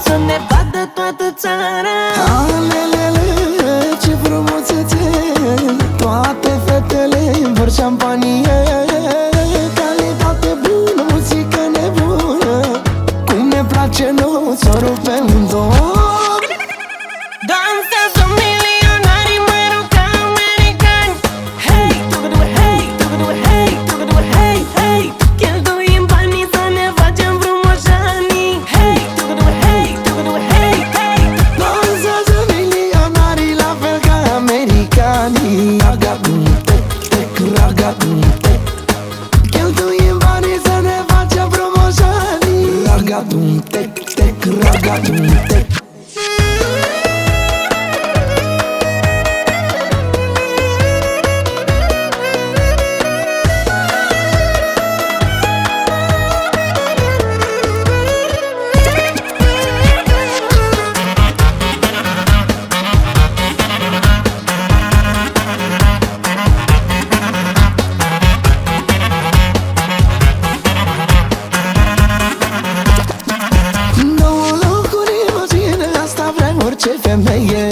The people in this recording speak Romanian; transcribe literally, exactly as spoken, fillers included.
să ne vadă toată țara. Alelele, ce frumusețe, toate fetele vor șampanie. Calitate bună, muzică nebună, cum ne place nouă să rupem în două. Dansează milionarii mai rău ca americani. Hei, tugu-du, hei, tugu-du, hei, tugu-du, hei, hei. Cheltuim banii să ne facem frumoșanii. Hei, tugu-du, hei, tugu-du, hei, hei. Dansează milionarii la fel ca americanii. Raga-dum, tec, tec, raga-dum, tec. Cheltuim banii să ne facem frumoșanii. Raga-dum, tec, tec, raga-dum, tec. Două locuri în mașină, asta vrea orice femeie.